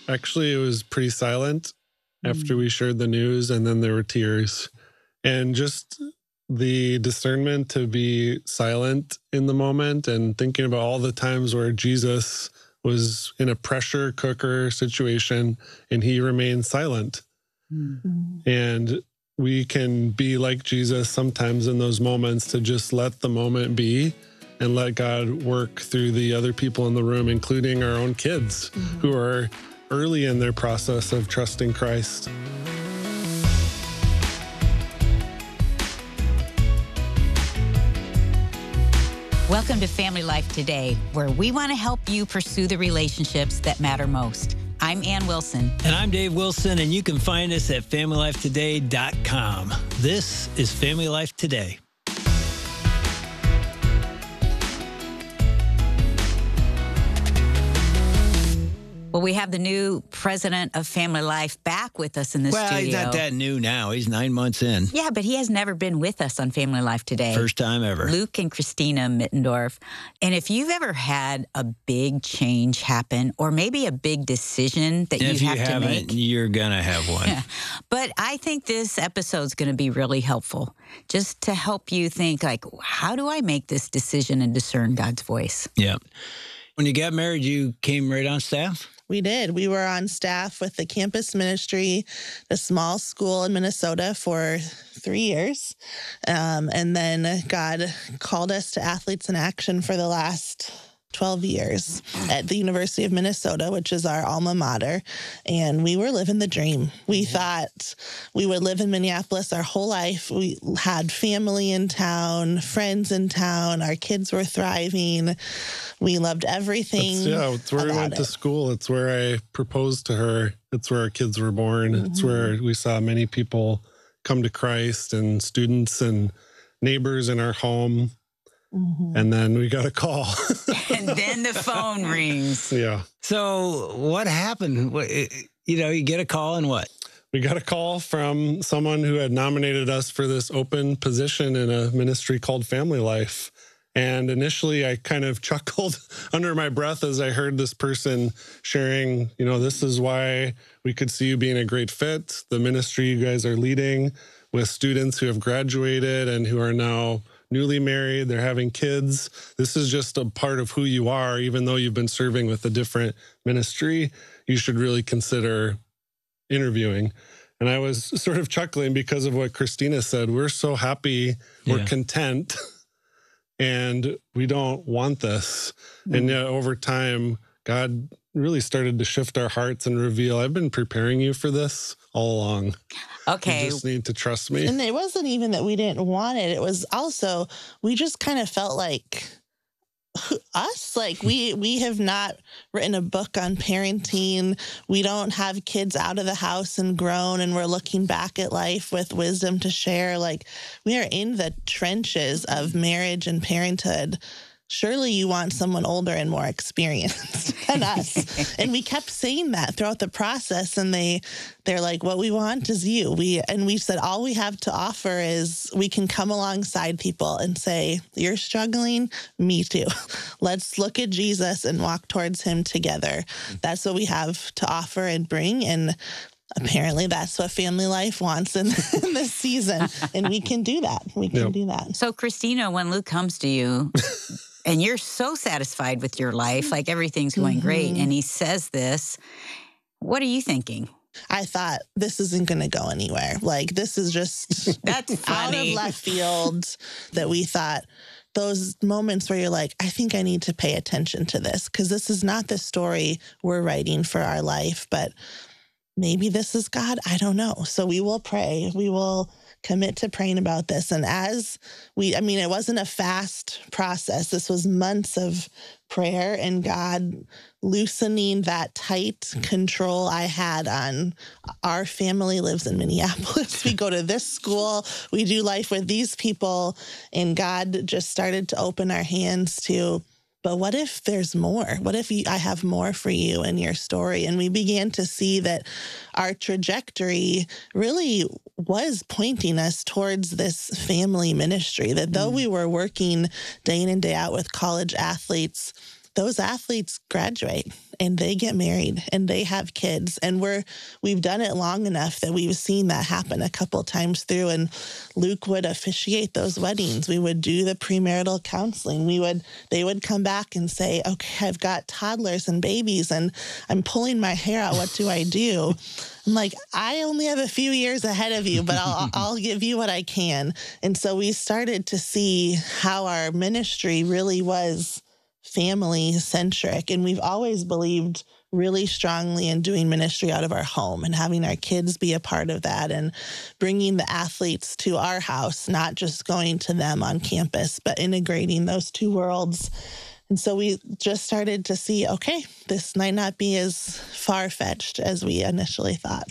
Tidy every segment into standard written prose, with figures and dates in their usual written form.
Actually, it was pretty silent after we shared the news, and then there were tears. And just the discernment to be silent in the moment and thinking about all the times where Jesus was in a pressure cooker situation and he remained silent. And we can be like Jesus sometimes in those moments to just let the moment be and let God work through the other people in the room, including our own kids who are early in their process of trusting Christ. Welcome to Family Life Today, where we want to help you pursue the relationships that matter most. I'm Ann Wilson. And I'm Dave Wilson, and you can find us at FamilyLifeToday.com. This is Family Life Today. Well, we have the new president of Family Life back with us in the studio. Well, he's not that new now. He's 9 months in. Yeah, but he has never been with us on Family Life Today. First time ever. Luke and Christina Mittendorf. And if you've ever had a big change happen, or maybe a big decision that you have to make. If you haven't, you're going to have one. Yeah. But I think this episode is going to be really helpful, just to help you think, like, how do I make this decision and discern God's voice? Yeah. When you got married, you came right on staff? We did. We were on staff with the campus ministry, the small school in Minnesota for 3 years. And then God called us to Athletes in Action for the last 12 years at the University of Minnesota, which is our alma mater. And we were living the dream. We thought we would live in Minneapolis our whole life. We had family in town, friends in town. Our kids were thriving. We loved everything. It's where we went to school. It's where I proposed to her. It's where our kids were born. It's where we saw many people come to Christ, and students and neighbors in our home. And then we got a call. And then the phone rings. Yeah. So what happened? You get a call, and what? We got a call from someone who had nominated us for this open position in a ministry called Family Life. And initially I kind of chuckled under my breath as I heard this person sharing, this is why we could see you being a great fit. The ministry you guys are leading with students who have graduated and who are now newly married, they're having kids. This is just a part of who you are. Even though you've been serving with a different ministry, you should really consider interviewing. And I was sort of chuckling because of what Christina said. We're so happy, we're content, and we don't want this. And yet over time, God really started to shift our hearts and reveal, I've been preparing you for this all along. Okay. You just need to trust me. And it wasn't even that we didn't want it. It was also, we just kind of felt like us. Like we have not written a book on parenting. We don't have kids out of the house and grown, and we're looking back at life with wisdom to share. Like, we are in the trenches of marriage and parenthood. Surely you want someone older and more experienced than us. And we kept saying that throughout the process. And they're like, what we want is you. We said, all we have to offer is we can come alongside people and say, you're struggling? Me too. Let's look at Jesus and walk towards him together. That's what we have to offer and bring. And apparently that's what Family Life wants in this season. And we can do that. We can do that. So Christina, when Luke comes to you and you're so satisfied with your life, like everything's going great, and he says this, what are you thinking? I thought, this isn't going to go anywhere. Like, this is just That's funny. Out of left field. That we thought, those moments where you're like, I think I need to pay attention to this, because this is not the story we're writing for our life, but maybe this is God. I don't know. So we will pray. We will commit to praying about this. And it wasn't a fast process. This was months of prayer and God loosening that tight control I had on our family lives in Minneapolis. We go to this school, we do life with these people, and God just started to open our hands to, but what if there's more? What if I have more for you in your story? And we began to see that our trajectory really was pointing us towards this family ministry, that though we were working day in and day out with college athletes, those athletes graduate and they get married and they have kids. And we've done it long enough that we've seen that happen a couple of times through. And Luke would officiate those weddings. We would do the premarital counseling. They would come back and say, okay, I've got toddlers and babies and I'm pulling my hair out. What do I do? I'm like, I only have a few years ahead of you, but I'll give you what I can. And so we started to see how our ministry really was family centric. And we've always believed really strongly in doing ministry out of our home and having our kids be a part of that and bringing the athletes to our house, not just going to them on campus, but integrating those two worlds. And so we just started to see, okay, this might not be as far-fetched as we initially thought.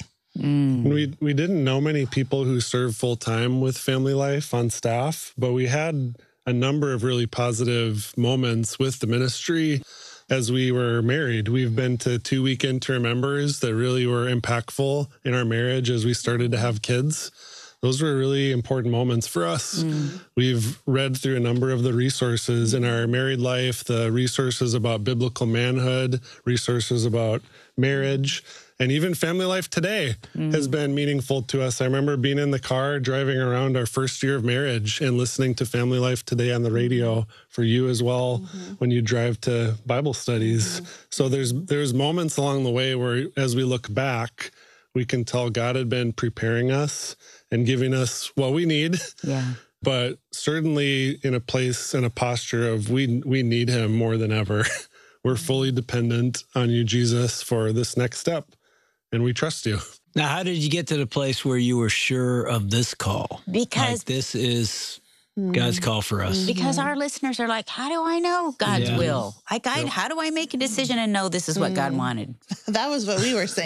We didn't know many people who serve full-time with Family Life on staff, but we had a number of really positive moments with the ministry as we were married. We've been to 2 weekend to remembers that really were impactful in our marriage as we started to have kids. Those were really important moments for us. We've read through a number of the resources in our married life, the resources about biblical manhood, resources about marriage, and even Family Life Today has been meaningful to us. I remember being in the car driving around our first year of marriage and listening to Family Life Today on the radio, for you as well, when you drive to Bible studies. So there's moments along the way where, as we look back, we can tell God had been preparing us and giving us what we need. Yeah. But certainly in a place and a posture of we need him more than ever. We're fully dependent on you, Jesus, for this next step. And we trust you. Now, how did you get to the place where you were sure of this call? Because like, this is God's call for us. Because our listeners are like, how do I know God's will? How do I make a decision and know this is what God wanted? That was what we were saying.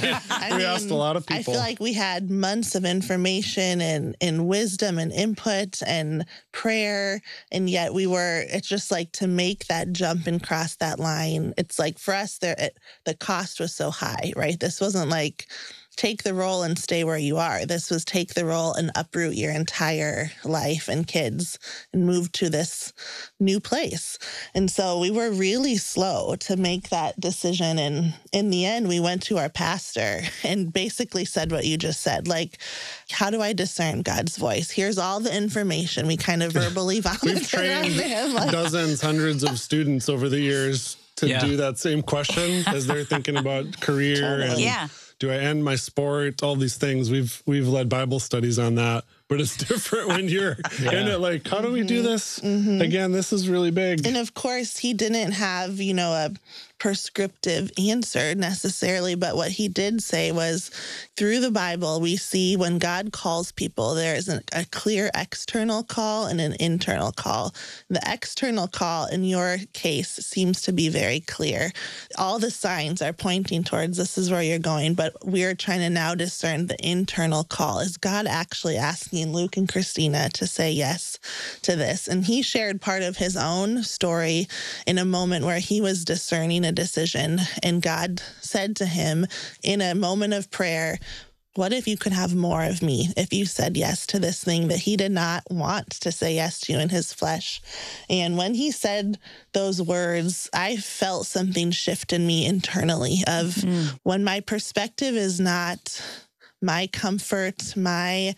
We asked a lot of people. I feel like we had months of information and wisdom and input and prayer. And yet it's just like to make that jump and cross that line. It's like for us, the cost was so high, right? This wasn't like, take the role and stay where you are. This was take the role and uproot your entire life and kids and move to this new place. And so we were really slow to make that decision. And in the end, we went to our pastor and basically said what you just said. Like, how do I discern God's voice? Here's all the information. We kind of verbally volunteered. We've trained dozens, hundreds of students over the years to do that same question as they're thinking about career and do I end my sport? All these things. We've led Bible studies on that, but it's different when you're in it. Like, how do we do this? Again, this is really big. And of course, he didn't have, a prescriptive answer necessarily, but what he did say was, through the Bible, we see when God calls people, there is a clear external call and an internal call. The external call, in your case, seems to be very clear. All the signs are pointing towards this is where you're going, but we're trying to now discern the internal call. Is God actually asking Luke and Christina to say yes to this? And he shared part of his own story in a moment where he was discerning a decision, and God said to him in a moment of prayer, what if you could have more of me if you said yes to this thing that he did not want to say yes to in his flesh? And when he said those words, I felt something shift in me internally of when my perspective is not my comfort, my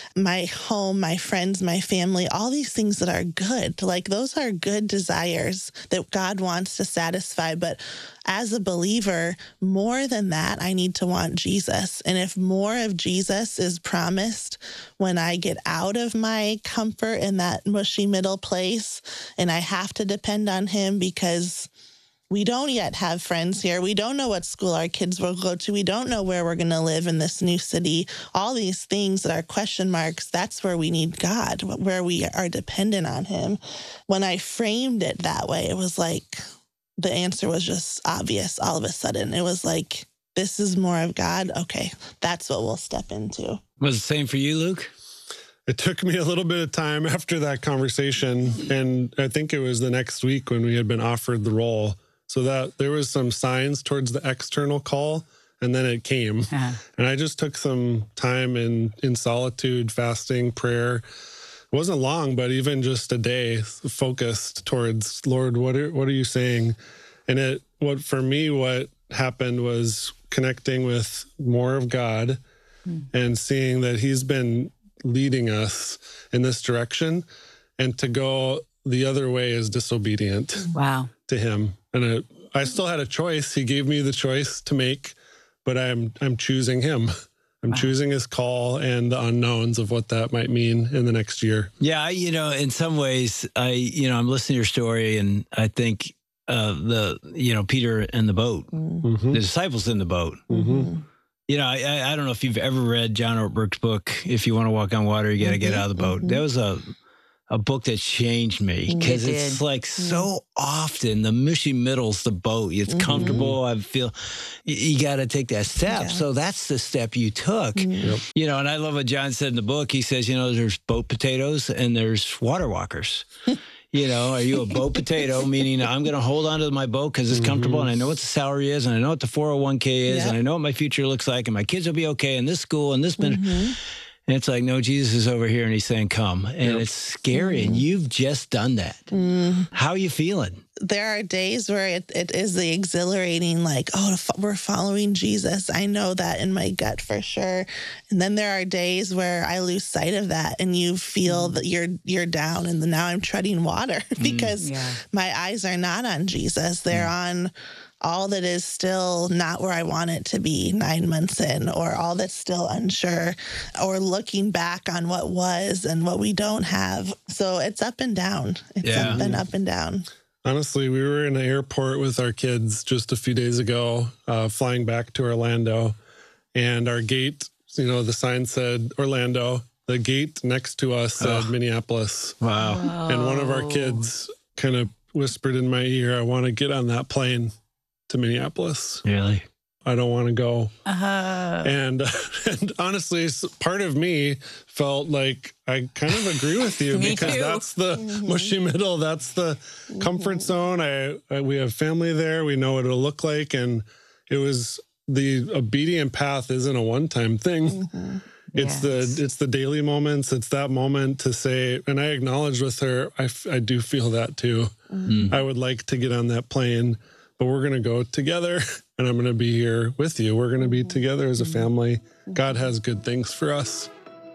home, my friends, my family, all these things that are good. Like, those are good desires that God wants to satisfy. But as a believer, more than that, I need to want Jesus. And if more of Jesus is promised when I get out of my comfort in that mushy middle place, and I have to depend on him because we don't yet have friends here. We don't know what school our kids will go to. We don't know where we're going to live in this new city. All these things that are question marks, that's where we need God, where we are dependent on him. When I framed it that way, it was like the answer was just obvious all of a sudden. It was like, this is more of God. Okay, that's what we'll step into. Was it the same for you, Luke? It took me a little bit of time after that conversation, and I think it was the next week when we had been offered the role. So that there was some signs towards the external call, and then it came. And I just took some time in solitude, fasting, prayer, wasn't long, but even just a day focused towards, Lord, what are you saying? And what happened was connecting with more of God and seeing that he's been leading us in this direction, and to go the other way is disobedient to him. And I still had a choice. He gave me the choice to make, but I'm choosing him. I'm choosing his call and the unknowns of what that might mean in the next year. Yeah, in some ways, I'm listening to your story, and I think Peter and the boat, the disciples in the boat. I don't know if you've ever read John Ortberg's book, If You Want to Walk on Water, You Got to Get Out of the Boat. That was a book that changed me, because it's like so often the mushy middle's the boat. It's comfortable. I feel you got to take that step. Yeah. So that's the step you took. Yep. And I love what John said in the book. He says, there's boat potatoes and there's water walkers. Are you a boat potato, meaning I'm going to hold on to my boat because it's comfortable and I know what the salary is and I know what the 401k is and I know what my future looks like and my kids will be okay in this school and this. And it's like, no, Jesus is over here and he's saying, come. And it's scary. And you've just done that. How are you feeling? There are days where it is the exhilarating, like, we're following Jesus. I know that in my gut for sure. And then there are days where I lose sight of that and you feel that you're down and now I'm treading water because my eyes are not on Jesus. They're on all that is still not where I want it to be 9 months in, or all that's still unsure, or looking back on what was and what we don't have. So it's up and down. It's been up and down. Honestly, we were in the airport with our kids just a few days ago, flying back to Orlando, and our gate, the sign said Orlando. The gate next to us said Minneapolis. Wow. And one of our kids kind of whispered in my ear, I want to get on that plane to Minneapolis. Really? I don't want to go. And honestly, part of me felt like I kind of agree with you because that's the mushy middle. That's the comfort zone. We have family there. We know what it'll look like. And it was the obedient path isn't a one-time thing. It's the daily moments. It's that moment to say, and I acknowledge with her, I do feel that too. I would like to get on that plane, but we're going to go together and I'm going to be here with you. We're going to be together as a family. God has good things for us.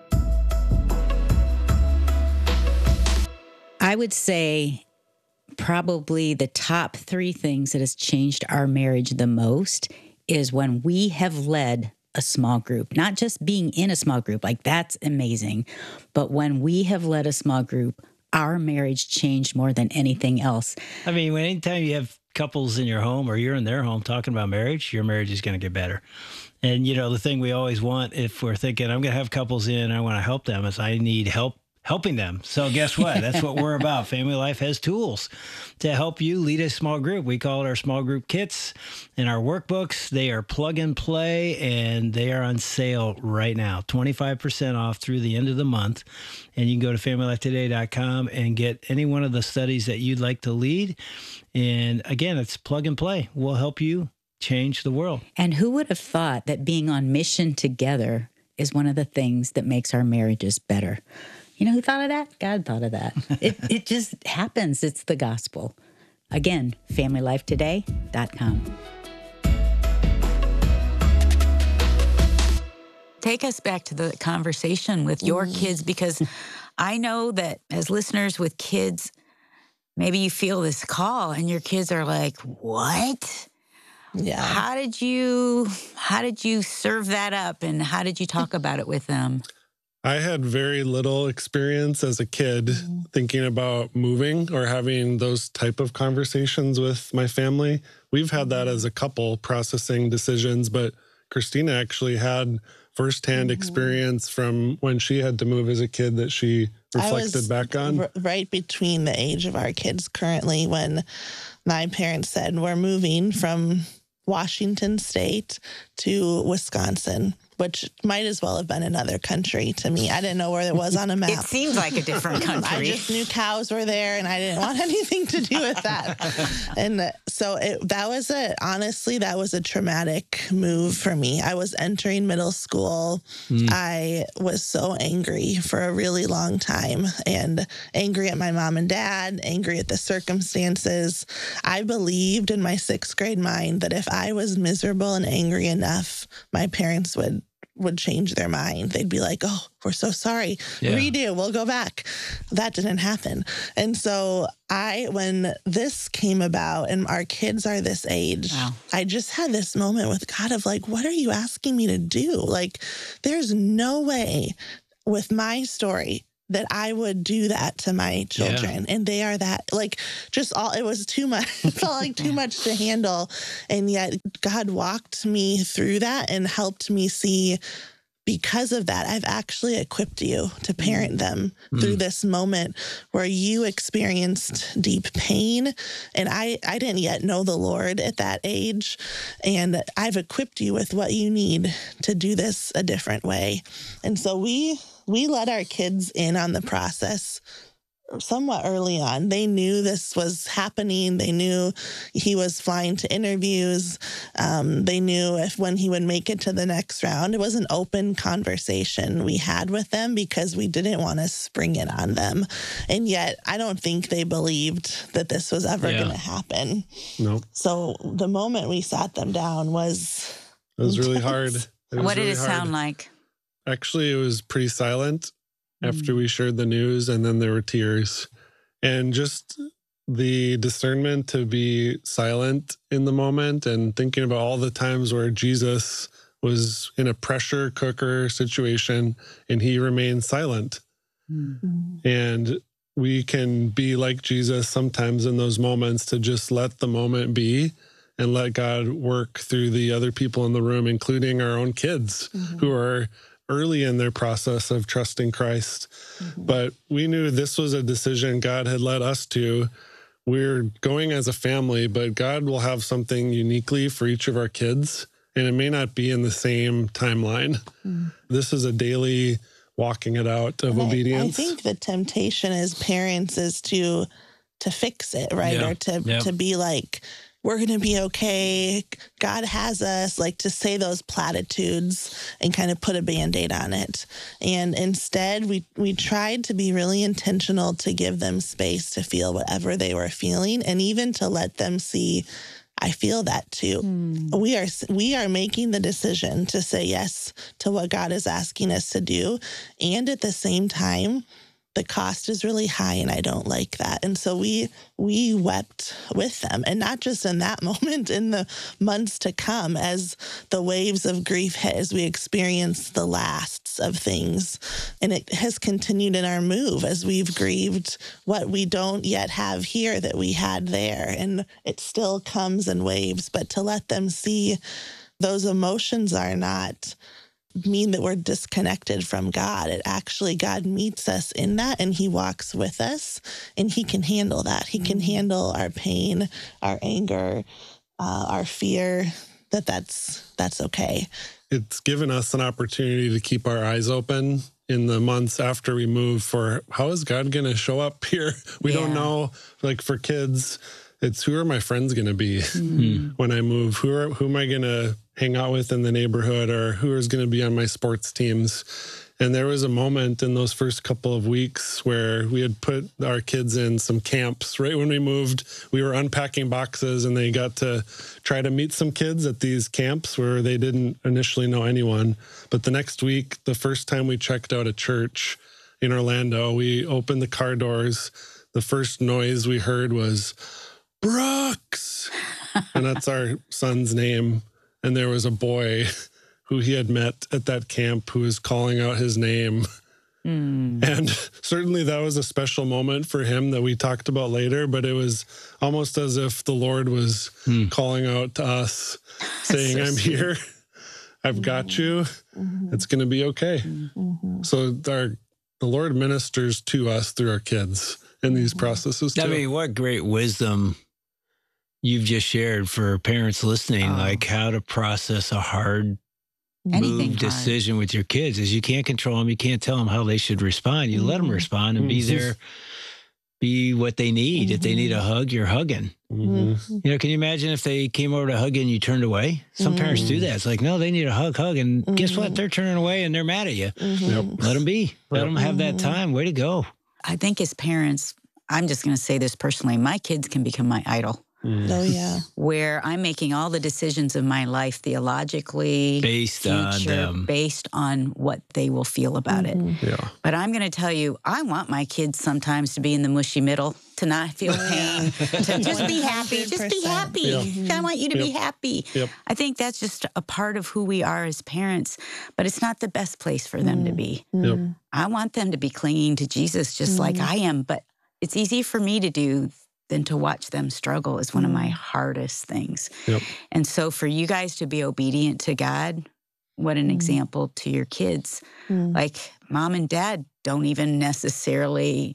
I would say probably the top 3 things that has changed our marriage the most is when we have led a small group, not just being in a small group, like that's amazing. But when we have led a small group, our marriage changed more than anything else. I mean, anytime you have couples in your home or you're in their home talking about marriage, your marriage is going to get better. And, the thing we always want, if we're thinking, I'm going to have couples in, I want to help them, is I need help helping them. So guess what? That's what we're about. Family Life has tools to help you lead a small group. We call it our small group kits and our workbooks. They are plug and play, and they are on sale right now, 25% off through the end of the month. And you can go to familylifetoday.com and get any one of the studies that you'd like to lead. And again, it's plug and play. We'll help you change the world. And who would have thought that being on mission together is one of the things that makes our marriages better? You know who thought of that? God thought of that. It just happens. It's the gospel. Again, familylifetoday.com. Take us back to the conversation with your kids, because I know that as listeners with kids, maybe you feel this call and your kids are like, what? Yeah. How did you serve that up, and how did you talk about it with them? I had very little experience as a kid thinking about moving or having those type of conversations with my family. We've had that as a couple, processing decisions, but Christina actually had firsthand experience from when she had to move as a kid that she reflected back on. Right between the age of our kids currently, when my parents said we're moving from Washington State to Wisconsin, which might as well have been another country to me. I didn't know where it was on a map. It seems like a different country. I just knew cows were there, and I didn't want anything to do with that. And So honestly, that was a traumatic move for me. I was entering middle school. I was so angry for a really long time, and angry at my mom and dad, angry at the circumstances. I believed in my 6th grade mind that if I was miserable and angry enough, my parents would change their mind. They'd be like, oh, we're so sorry. Yeah. Redo, we'll go back. That didn't happen. And so when this came about and our kids are this age, wow. I just had this moment with God of like, what are you asking me to do? Like, there's no way with my story that I would do that to my children. Yeah. And they are that, like, it was too much. It felt like too much to handle. And yet God walked me through that and helped me see, because of that, I've actually equipped you to parent them through this moment where you experienced deep pain. And I didn't yet know the Lord at that age. And I've equipped you with what you need to do this a different way. And so we let our kids in on the process somewhat early on. They knew this was happening. They knew he was flying to interviews. They knew when he would make it to the next round. It was an open conversation we had with them because we didn't want to spring it on them. And yet I don't think they believed that this was ever going to happen. No. So the moment we sat them down was... It was really hard. What did it sound like? Actually, it was pretty silent after we shared the news, and then there were tears. And just the discernment to be silent in the moment and thinking about all the times where Jesus was in a pressure cooker situation and he remained silent. Mm-hmm. And we can be like Jesus sometimes in those moments, to just let the moment be and let God work through the other people in the room, including our own kids who are early in their process of trusting Christ. But we knew this was a decision God had led us to. We're going as a family, but God will have something uniquely for each of our kids, and it may not be in the same timeline. This is a daily walking it out of obedience. I think the temptation as parents is to fix it, right? Yeah. Or to be like, we're going to be okay. God has us, like to say those platitudes and kind of put a Band-Aid on it. And instead, we tried to be really intentional to give them space to feel whatever they were feeling, and even to let them see, I feel that too. We are making the decision to say yes to what God is asking us to do. And at the same time, the cost is really high and I don't like that. And so we wept with them, and not just in that moment, in the months to come as the waves of grief hit, as we experience the lasts of things. And it has continued in our move as we've grieved what we don't yet have here that we had there. And it still comes in waves, but to let them see those emotions are not mean that we're disconnected from God. It actually, God meets us in that, and he walks with us, and he can handle that. He can handle our pain, our anger, our fear, that's okay. It's given us an opportunity to keep our eyes open in the months after we move for how is God going to show up here? We don't know. Like for kids, it's who are my friends going to be when I move? Who am I going to hang out with in the neighborhood, or who is going to be on my sports teams? And there was a moment in those first couple of weeks where we had put our kids in some camps. Right when we moved, we were unpacking boxes, and they got to try to meet some kids at these camps where they didn't initially know anyone. But the next week, the first time we checked out a church in Orlando, we opened the car doors. The first noise we heard was, Brooks! And that's our son's name. And there was a boy who he had met at that camp who was calling out his name. And certainly that was a special moment for him that we talked about later, but it was almost as if the Lord was calling out to us, saying, I'm here. I've got you. It's going to be okay. So the Lord ministers to us through our kids in these processes too. I mean, what great wisdom you've just shared for parents listening, like how to process a hard decision with your kids. Is you can't control them. You can't tell them how they should respond. You let them respond and be there be what they need. If they need a hug, you're hugging. You know, can you imagine if they came over to hug you and you turned away? Some parents do that. It's like, no, they need a hug. And guess what? They're turning away and they're mad at you. Let them be. Let them have that time. Way to go. I think as parents, I'm just going to say this personally, my kids can become my idol. Oh, yeah. Where I'm making all the decisions of my life theologically, Based on them. based on what they will feel about it. Yeah. But I'm going to tell you, I want my kids sometimes to be in the mushy middle, to not feel pain, to just be happy. Just be 100%. happy. I want you to be happy. Yep. I think that's just a part of who we are as parents, but it's not the best place for them to be. Yep. I want them to be clinging to Jesus just like I am, but it's easy for me to do than to watch them struggle is one of my hardest things. Yep. And so for you guys to be obedient to God, what an example to your kids. Like mom and dad don't even necessarily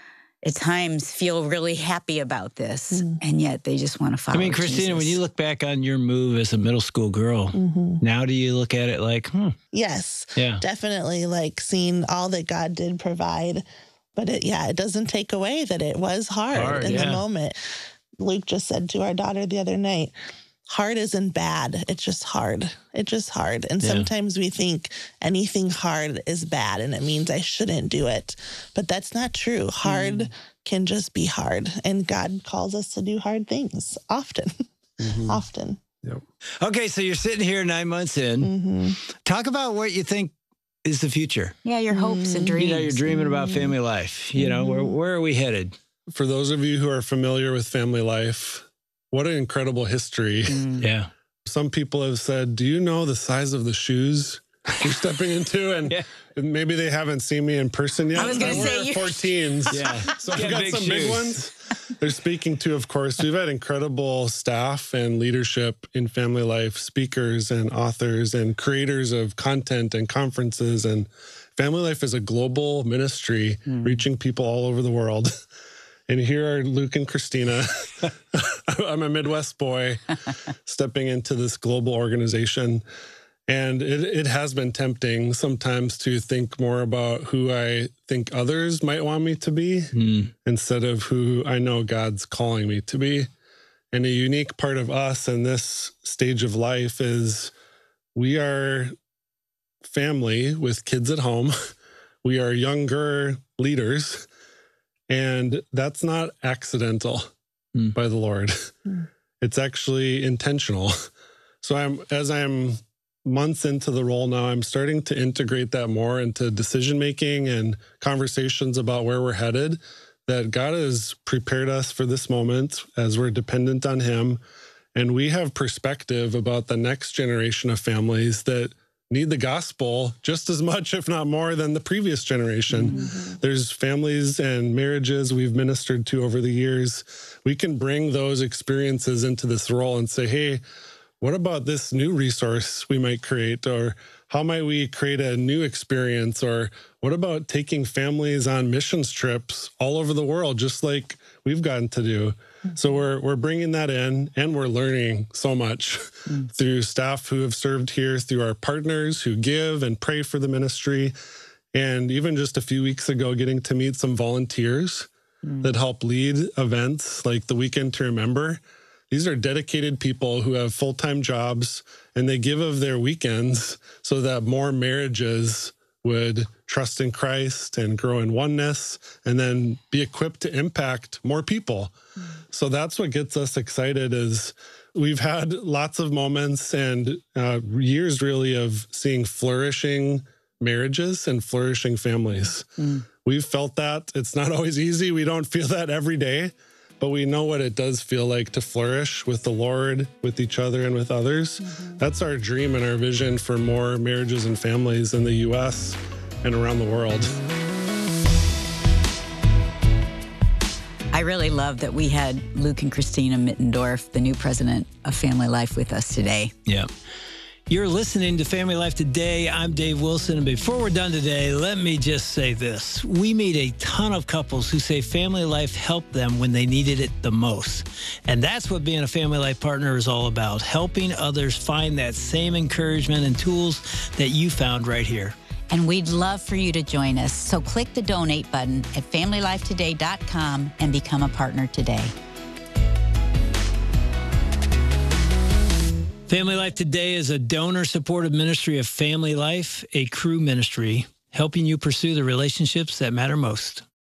at times feel really happy about this, and yet they just want to follow I mean, Christina, Jesus. when you look back on your move as a middle school girl, now do you look at it like, Yes, yeah, definitely like seeing all that God did provide. But it doesn't take away that it was hard in the moment. Luke just said to our daughter the other night, hard isn't bad. It's just hard. It's just hard. And sometimes we think anything hard is bad and it means I shouldn't do it. But that's not true. Hard can just be hard. And God calls us to do hard things often. Often. Yep. Okay, so you're sitting here 9 months in. Talk about what you think is the future. Yeah, your hopes and dreams. You know, you're dreaming about family life. You know, where are we headed? For those of you who are familiar with family life, what an incredible history. Yeah. Some people have said, do you know the size of the shoes you're stepping into? And maybe they haven't seen me in person yet. I was going to say wear 14s. Yeah. So I've Yeah, got big some big shoes. ones. They're speaking to, of course, we've had incredible staff and leadership in family life, speakers and authors and creators of content and conferences. And family life is a global ministry reaching people all over the world. And here are Luke and Christina. I'm a Midwest boy stepping into this global organization. And it has been tempting sometimes to think more about who I think others might want me to be instead of who I know God's calling me to be. And a unique part of us in this stage of life is we are family with kids at home. We are younger leaders. And that's not accidental by the Lord. It's actually intentional. So as I'm months into the role now, I'm starting to integrate that more into decision-making and conversations about where we're headed, that God has prepared us for this moment as we're dependent on Him. And we have perspective about the next generation of families that need the gospel just as much, if not more, than the previous generation. There's families and marriages we've ministered to over the years. We can bring those experiences into this role and say, hey, what about this new resource we might create? Or how might we create a new experience? Or what about taking families on missions trips all over the world, just like we've gotten to do? So we're bringing that in, and we're learning so much through staff who have served here, through our partners who give and pray for the ministry. And even just a few weeks ago, getting to meet some volunteers that help lead events like the Weekend to Remember. These are dedicated people who have full-time jobs, and they give of their weekends so that more marriages would trust in Christ and grow in oneness and then be equipped to impact more people. So that's what gets us excited. Is we've had lots of moments and years really of seeing flourishing marriages and flourishing families. We've felt that. It's not always easy. We don't feel that every day. But we know what it does feel like to flourish with the Lord, with each other, and with others. That's our dream and our vision for more marriages and families in the U.S. and around the world. I really love that we had Luke and Christina Mittendorf, the new president of Family Life, with us today. Yeah. You're listening to Family Life Today. I'm Dave Wilson. And before we're done today, let me just say this. We meet a ton of couples who say Family Life helped them when they needed it the most. And that's what being a Family Life partner is all about, helping others find that same encouragement and tools that you found right here. And we'd love for you to join us. So click the donate button at familylifetoday.com and become a partner today. Family Life Today is a donor-supported ministry of Family Life, a Cru ministry, helping you pursue the relationships that matter most.